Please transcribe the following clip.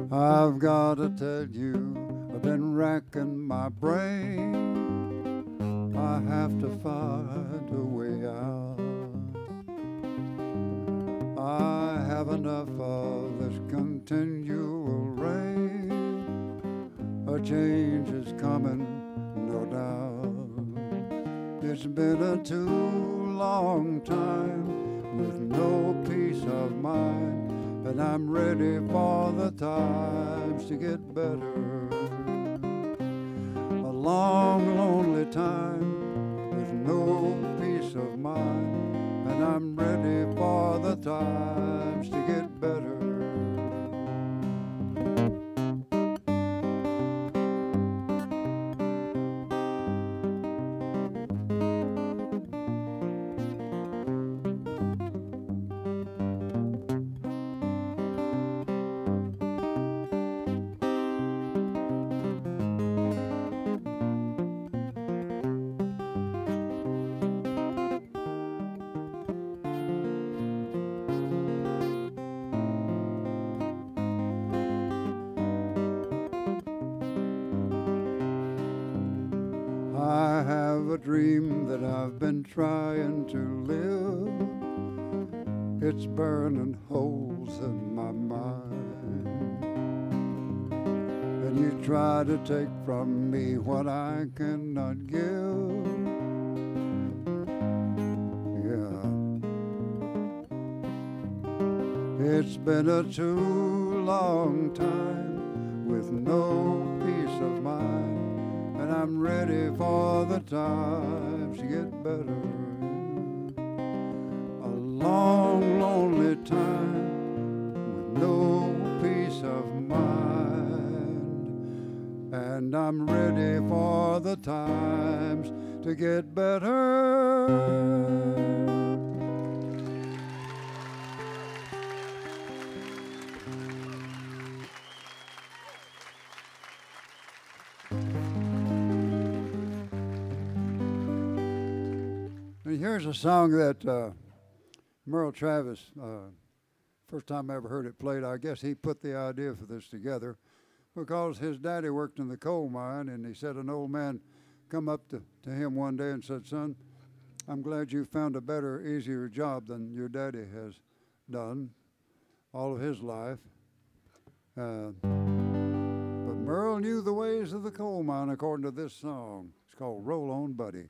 I've got to tell you, I've been racking my brain. I have to find a way out. I have enough of this continual rain. A change is coming, no doubt. It's been a too long time with no peace of mind, and I'm ready for the times to get better. A long, lonely time with no peace of mind, and I'm ready for the times to get better. I have a dream that I've been trying to live. It's burning holes in my mind. And you try to take from me what I cannot give. Yeah. It's been a too long time with no peace of mind, and I'm ready for the times to get better. A long, lonely time with no peace of mind, and I'm ready for the times to get better. And here's a song that Merle Travis, first time I ever heard it played, I guess he put the idea for this together because his daddy worked in the coal mine, and he said an old man come up to him one day and said, "Son, I'm glad you found a better, easier job than your daddy has done all of his life." But Merle knew the ways of the coal mine according to this song. It's called Roll On Buddy.